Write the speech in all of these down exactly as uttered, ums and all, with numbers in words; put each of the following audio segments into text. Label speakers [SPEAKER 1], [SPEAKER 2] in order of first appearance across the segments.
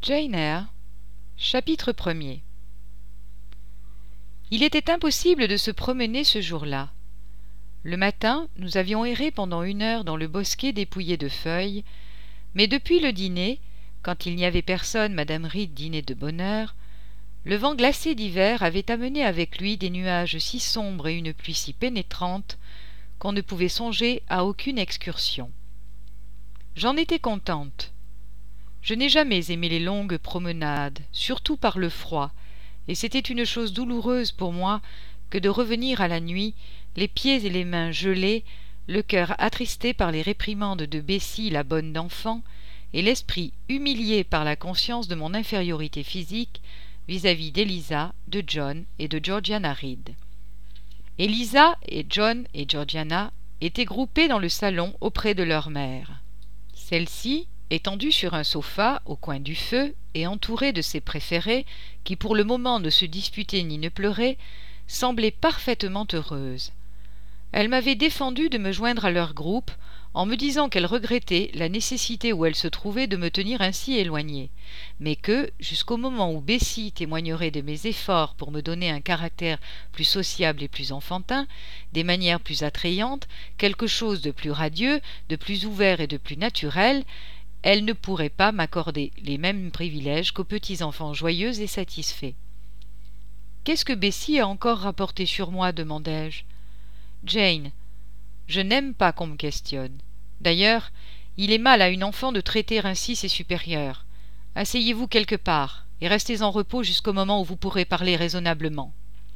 [SPEAKER 1] Jane Eyre, chapitre premier. Il était impossible de se promener ce jour-là. Le matin, nous avions erré pendant une heure dans le bosquet dépouillé de feuilles, mais depuis le dîner, quand il n'y avait personne, madame Reed dînait de bonne heure, le vent glacé d'hiver avait amené avec lui des nuages si sombres et une pluie si pénétrante qu'on ne pouvait songer à aucune excursion. J'en étais contente. Je n'ai jamais aimé les longues promenades, surtout par le froid, et c'était une chose douloureuse pour moi que de revenir à la nuit, les pieds et les mains gelés, le cœur attristé par les réprimandes de Bessie la bonne d'enfant, et l'esprit humilié par la conscience de mon infériorité physique vis-à-vis d'Eliza, de John et de Georgiana Reed. Eliza et John et Georgiana étaient groupés dans le salon auprès de leur mère. Celle-ci, étendue sur un sofa au coin du feu et entourée de ses préférés, qui pour le moment ne se disputaient ni ne pleuraient, semblait parfaitement heureuse. Elle m'avait défendu de me joindre à leur groupe, en me disant qu'elle regrettait la nécessité où elle se trouvait de me tenir ainsi éloignée, mais que, jusqu'au moment où Bessie témoignerait de mes efforts pour me donner un caractère plus sociable et plus enfantin, des manières plus attrayantes, quelque chose de plus radieux, de plus ouvert et de plus naturel, elle ne pourrait pas m'accorder les mêmes privilèges qu'aux petits enfants joyeux et satisfaits. « Qu'est-ce que Bessie a encore rapporté sur moi ?» demandai-je. « Jane, je n'aime pas qu'on me questionne. D'ailleurs, il est mal à une enfant de traiter ainsi ses supérieurs. Asseyez-vous quelque part, et restez en repos jusqu'au moment où vous pourrez parler raisonnablement. »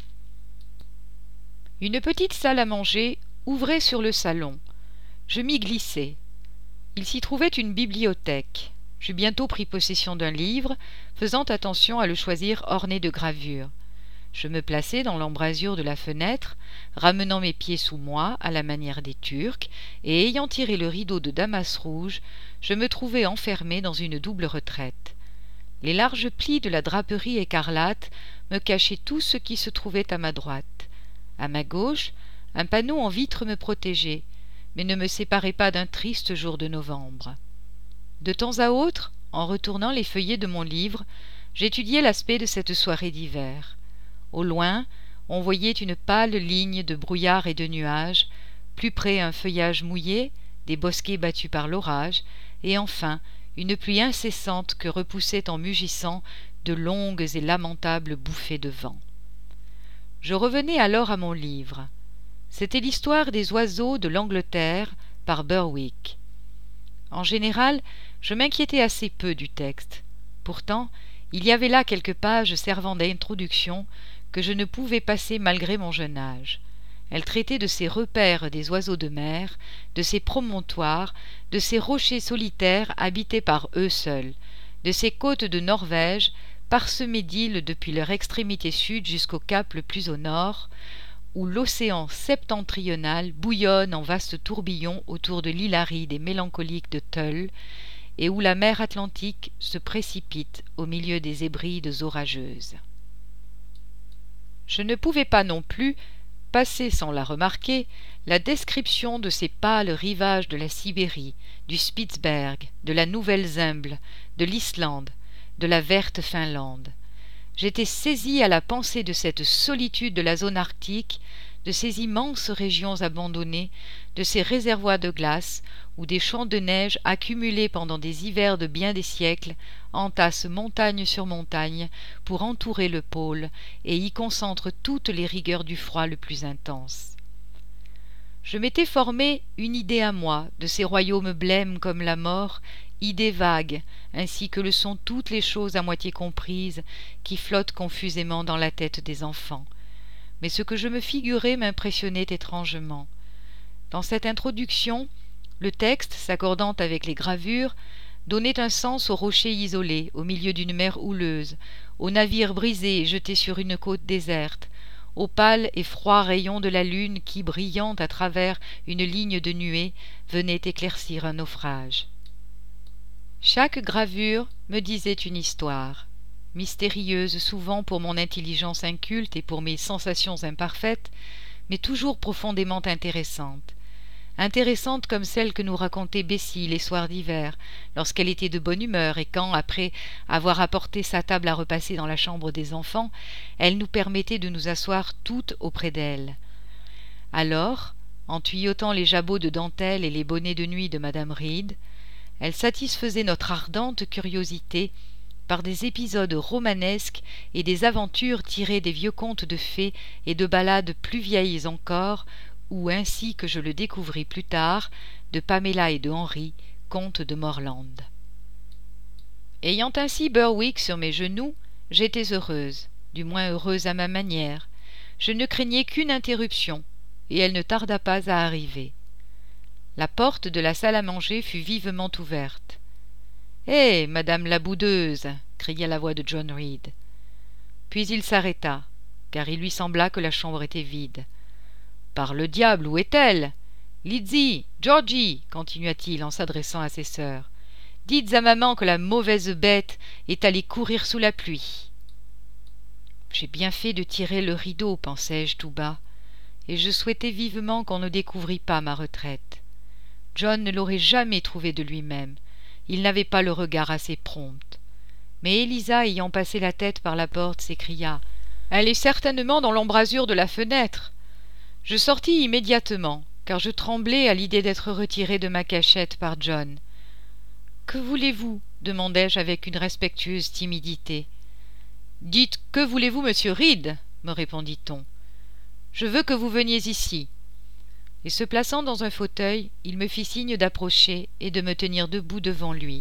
[SPEAKER 1] Une petite salle à manger ouvrait sur le salon. Je m'y glissai. Il s'y trouvait une bibliothèque. J'eus bientôt pris possession d'un livre, faisant attention à le choisir orné de gravures. Je me plaçai dans l'embrasure de la fenêtre, ramenant mes pieds sous moi à la manière des Turcs, et ayant tiré le rideau de damas rouge, je me trouvai enfermé dans une double retraite. Les larges plis de la draperie écarlate me cachaient tout ce qui se trouvait à ma droite. À ma gauche, un panneau en vitre me protégeait, mais ne me séparait pas d'un triste jour de novembre. De temps à autre, en retournant les feuillets de mon livre, j'étudiais l'aspect de cette soirée d'hiver. Au loin, on voyait une pâle ligne de brouillard et de nuages, plus près un feuillage mouillé, des bosquets battus par l'orage, et enfin une pluie incessante que repoussaient en mugissant de longues et lamentables bouffées de vent. Je revenais alors à mon livre. C'était l'histoire des oiseaux de l'Angleterre par Berwick. En général, je m'inquiétais assez peu du texte. Pourtant, il y avait là quelques pages servant d'introduction que je ne pouvais passer malgré mon jeune âge. Elles traitaient de ces repères des oiseaux de mer, de ces promontoires, de ces rochers solitaires habités par eux seuls, de ces côtes de Norvège, parsemées d'îles depuis leur extrémité sud jusqu'au cap le plus au nord, où l'océan septentrional bouillonne en vastes tourbillons autour de l'île aride et mélancolique de Tull, et où la mer Atlantique se précipite au milieu des Hébrides orageuses. Je ne pouvais pas non plus passer sans la remarquer la description de ces pâles rivages de la Sibérie, du Spitzberg, de la Nouvelle-Zembla, de l'Islande, de la verte Finlande. J'étais saisi à la pensée de cette solitude de la zone arctique, de ces immenses régions abandonnées, de ces réservoirs de glace où des champs de neige accumulés pendant des hivers de bien des siècles entassent montagne sur montagne pour entourer le pôle et y concentrent toutes les rigueurs du froid le plus intense. Je m'étais formé une idée à moi de ces royaumes blêmes comme la mort, idée vague, ainsi que le sont toutes les choses à moitié comprises qui flottent confusément dans la tête des enfants. Mais ce que je me figurais m'impressionnait étrangement. Dans cette introduction, le texte, s'accordant avec les gravures, donnait un sens aux rochers isolés, au milieu d'une mer houleuse, aux navires brisés et jetés sur une côte déserte, aux pâles et froids rayons de la lune qui, brillant à travers une ligne de nuées, venaient éclaircir un naufrage. Chaque gravure me disait une histoire, mystérieuse souvent pour mon intelligence inculte et pour mes sensations imparfaites, mais toujours profondément intéressante. intéressante comme celle que nous racontait Bessie les soirs d'hiver, lorsqu'elle était de bonne humeur et quand, après avoir apporté sa table à repasser dans la chambre des enfants, elle nous permettait de nous asseoir toutes auprès d'elle. Alors, en tuyaudant les jabots de dentelle et les bonnets de nuit de madame Reed, elle satisfaisait notre ardente curiosité par des épisodes romanesques et des aventures tirées des vieux contes de fées et de ballades plus vieilles encore, ou ainsi que je le découvris plus tard, de Pamela et de Henry, comtes de Morland. Ayant ainsi Berwick sur mes genoux, j'étais heureuse, du moins heureuse à ma manière. Je ne craignais qu'une interruption, et elle ne tarda pas à arriver. La porte de la salle à manger fut vivement ouverte. « Hé, madame la boudeuse !» cria la voix de John Reed. Puis il s'arrêta, car il lui sembla que la chambre était vide. « Par le diable, où est-elle ? Lizzie, Georgie !» continua-t-il en s'adressant à ses sœurs. « Dites à maman que la mauvaise bête est allée courir sous la pluie. » J'ai bien fait de tirer le rideau, pensai-je tout bas, et je souhaitais vivement qu'on ne découvrît pas ma retraite. John ne l'aurait jamais trouvé de lui-même. Il n'avait pas le regard assez prompt. Mais Élisa, ayant passé la tête par la porte, s'écria « Elle est certainement dans l'embrasure de la fenêtre !» Je sortis immédiatement, car je tremblais à l'idée d'être retiré de ma cachette par John. « Que voulez-vous » demandai-je avec une respectueuse timidité. « Dites, que voulez-vous, monsieur Reed ?» me répondit-on. « Je veux que vous veniez ici. » Et se plaçant dans un fauteuil, il me fit signe d'approcher et de me tenir debout devant lui.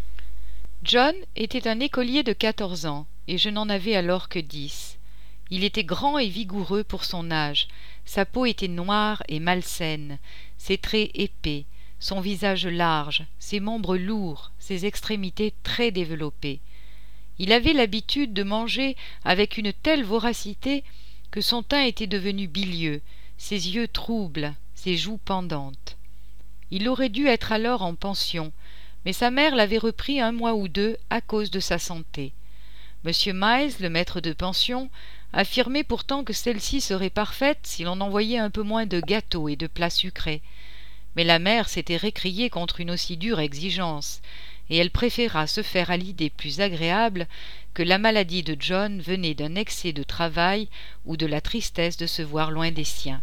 [SPEAKER 1] John était un écolier de quatorze ans, et je n'en avais alors que dix. Il était grand et vigoureux pour son âge, sa peau était noire et malsaine, ses traits épais, son visage large, ses membres lourds, ses extrémités très développées. Il avait l'habitude de manger avec une telle voracité que son teint était devenu bilieux, ses yeux troubles, ses joues pendantes. Il aurait dû être alors en pension, mais sa mère l'avait repris un mois ou deux à cause de sa santé. Monsieur Miles, le maître de pension, affirmait pourtant que celle-ci serait parfaite si l'on envoyait un peu moins de gâteaux et de plats sucrés. Mais la mère s'était récriée contre une aussi dure exigence, et elle préféra se faire à l'idée plus agréable que la maladie de John venait d'un excès de travail ou de la tristesse de se voir loin des siens.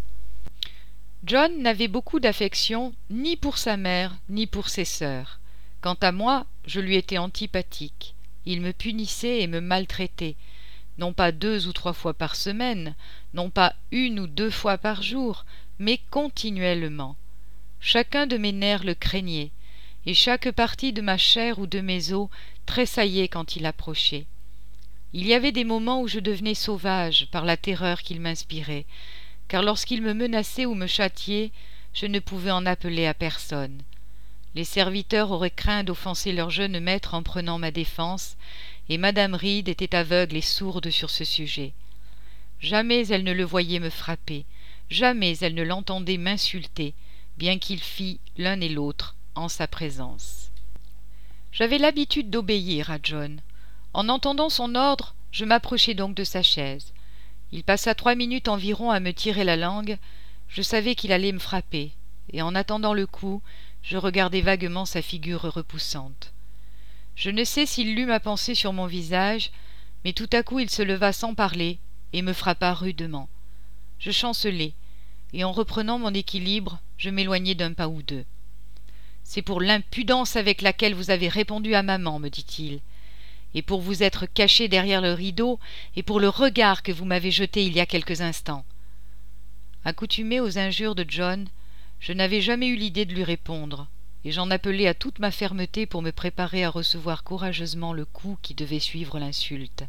[SPEAKER 1] John n'avait beaucoup d'affection ni pour sa mère ni pour ses sœurs. Quant à moi, je lui étais antipathique. Il me punissait et me maltraitait, non pas deux ou trois fois par semaine, non pas une ou deux fois par jour, mais continuellement. Chacun de mes nerfs le craignait, et chaque partie de ma chair ou de mes os tressaillait quand il approchait. Il y avait des moments où je devenais sauvage par la terreur qu'il m'inspirait, car lorsqu'il me menaçait ou me châtiait, je ne pouvais en appeler à personne. Les serviteurs auraient craint d'offenser leur jeune maître en prenant ma défense, et madame Reed était aveugle et sourde sur ce sujet. Jamais elle ne le voyait me frapper, jamais elle ne l'entendait m'insulter, bien qu'il fît l'un et l'autre en sa présence. J'avais l'habitude d'obéir à John. En entendant son ordre, je m'approchai donc de sa chaise. Il passa trois minutes environ à me tirer la langue. Je savais qu'il allait me frapper, et en attendant le coup, je regardais vaguement sa figure repoussante. Je ne sais s'il lut ma pensée sur mon visage, mais tout à coup il se leva sans parler et me frappa rudement. Je chancelai, et en reprenant mon équilibre, je m'éloignai d'un pas ou deux. « C'est pour l'impudence avec laquelle vous avez répondu à maman, me dit-il, et pour vous être caché derrière le rideau, et pour le regard que vous m'avez jeté il y a quelques instants. » Accoutumé aux injures de John, je n'avais jamais eu l'idée de lui répondre, et j'en appelai à toute ma fermeté pour me préparer à recevoir courageusement le coup qui devait suivre l'insulte.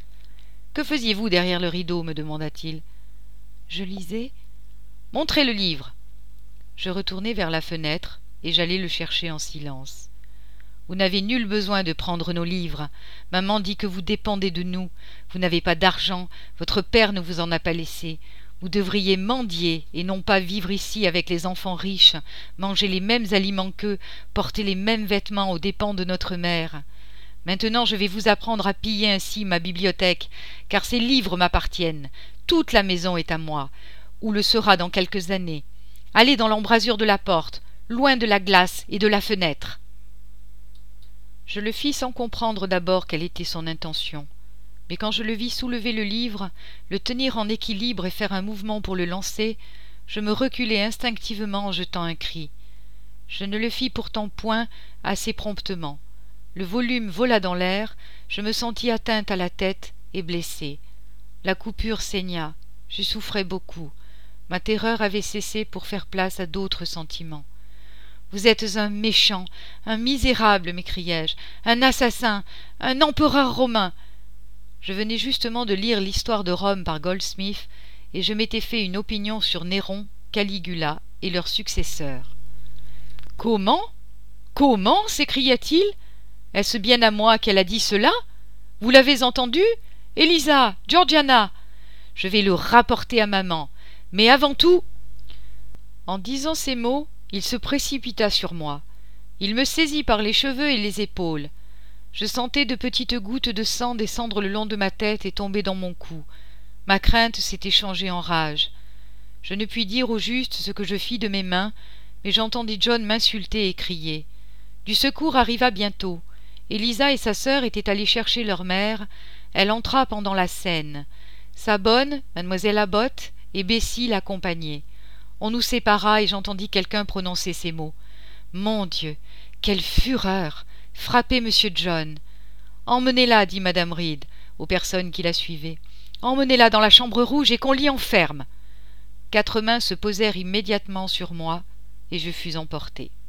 [SPEAKER 1] « Que faisiez-vous derrière le rideau » me demanda-t-il. « Je lisais. »« Montrez le livre !» Je retournai vers la fenêtre, et j'allai le chercher en silence. « Vous n'avez nul besoin de prendre nos livres. Maman dit que vous dépendez de nous. Vous n'avez pas d'argent, votre père ne vous en a pas laissé. Vous devriez mendier et non pas vivre ici avec les enfants riches, manger les mêmes aliments qu'eux, porter les mêmes vêtements aux dépens de notre mère. Maintenant je vais vous apprendre à piller ainsi ma bibliothèque, car ces livres m'appartiennent. Toute la maison est à moi, ou le sera dans quelques années. Allez dans l'embrasure de la porte, loin de la glace et de la fenêtre. » Je le fis sans comprendre d'abord quelle était son intention. Mais quand je le vis soulever le livre, le tenir en équilibre et faire un mouvement pour le lancer, je me reculai instinctivement en jetant un cri. Je ne le fis pourtant point assez promptement. Le volume vola dans l'air, je me sentis atteinte à la tête et blessée. La coupure saigna, je souffrais beaucoup. Ma terreur avait cessé pour faire place à d'autres sentiments. « Vous êtes un méchant, un misérable, m'écriai-je, un assassin, un empereur romain. » Je venais justement de lire l'histoire de Rome par Goldsmith, et je m'étais fait une opinion sur Néron, Caligula et leurs successeurs. « Comment ? Comment ? s'écria-t-il. Est-ce bien à moi qu'elle a dit cela ? Vous l'avez entendu ? Élisa, Georgiana, je vais le rapporter à maman. Mais avant tout... » En disant ces mots, il se précipita sur moi. Il me saisit par les cheveux et les épaules. Je sentais de petites gouttes de sang descendre le long de ma tête et tomber dans mon cou. Ma crainte s'était changée en rage. Je ne puis dire au juste ce que je fis de mes mains, mais j'entendis John m'insulter et crier. Du secours arriva bientôt. Élisa et sa sœur étaient allées chercher leur mère. Elle entra pendant la scène. Sa bonne, mademoiselle Abbot, et Bessie l'accompagnaient. On nous sépara et j'entendis quelqu'un prononcer ces mots. Mon Dieu, quelle fureur! Frappez monsieur John. Emmenez-la, dit madame Reed aux personnes qui la suivaient. Emmenez-la dans la chambre rouge et qu'on l'y enferme. Quatre mains se posèrent immédiatement sur moi et je fus emportée.